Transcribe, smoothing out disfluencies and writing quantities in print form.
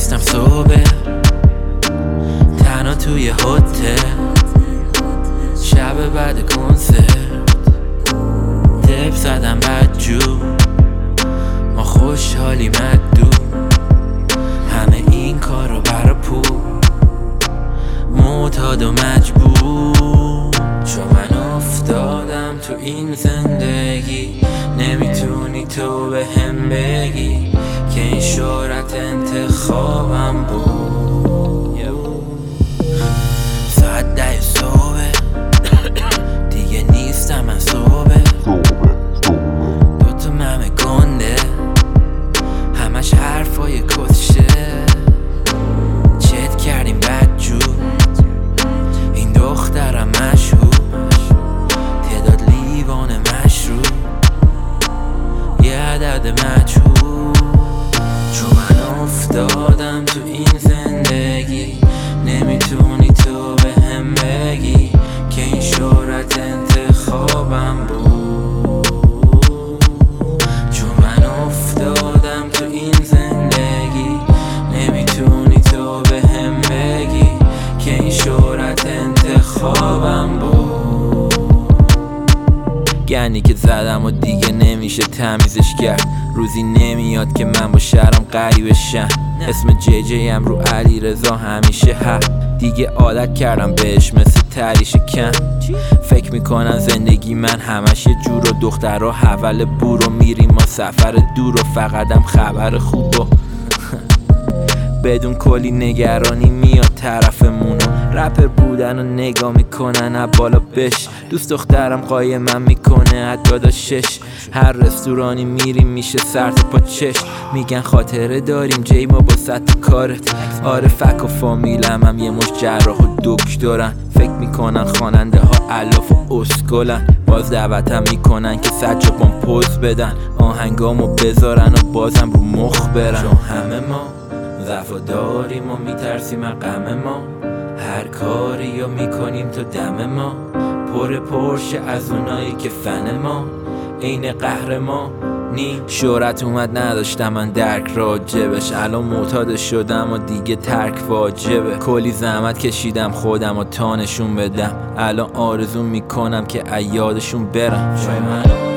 نشستم صبح تنها توی هتل، شب بعد کنسرت دب زدم بدجور، ما خوشحالیم ادو، همه این کار رو برا پول، معتاد و مجبور. چون من افتادم تو این زندگی، نمیتونی تو به هم بگی که این شهرت انتخابم بود. ساعت 10 صبح دیگه نیستم من صبح، دوتا ممه گنده همش حرفای کسشه، چت کردیم بدجور، این دخترم مشهور، تعداد لیوان مشروب، یه عدد مجهول. چون من افتادم تو این زندگی، نمیتونی تو به هم بگی که این شهرت انتخابم بود. چون من افتادم تو این زندگی، نمیتونی تو به هم بگی که این شهرت انتخابم بود. گنی که زدم و دیگه نمیشه تمیزش کرد، روزی نمیاد که من با شهرم غریبشم. اسم جی جی ام رو علی رضا همیشه دیگه عادت کردم بهش مثل تریش کم. فکر میکنن زندگی من همش یه جور و دخترها حول بور و میریم ما سفر دور و فقطم خبر خوب و بدون کلی نگرانی میاد طرفمونو. رپر بودن و نگاه میکنن از بالا بش، دوست دخترم قایمم میکنه از داداشش. هر رستورانی میریم میشه سر تا پا چش، میگن خاطره داریم جی ما با سطح کارت. آره فک و فامیلم هم یه مش جراح و دکترن، فکر میکنن خواننده ها الاف و اسکلن، باز دعوتم میکنن که سجابان پوز بدن، آهنگامو بذارن و بازم رو مخ برن. چون همه ما وفاداریم و میترسیم از غم ما، هر کاری رو میکنیم تا دم ما پر پرشه از اونایی که فن ما عین قهرمانی. شهرت اومد نداشتم من درک راجبش، الان معتاد شدم و دیگه ترک واجبه. کلی زحمت کشیدم خودم و تا نشون بدم، الان آرزو میکنم که ایادشون برم.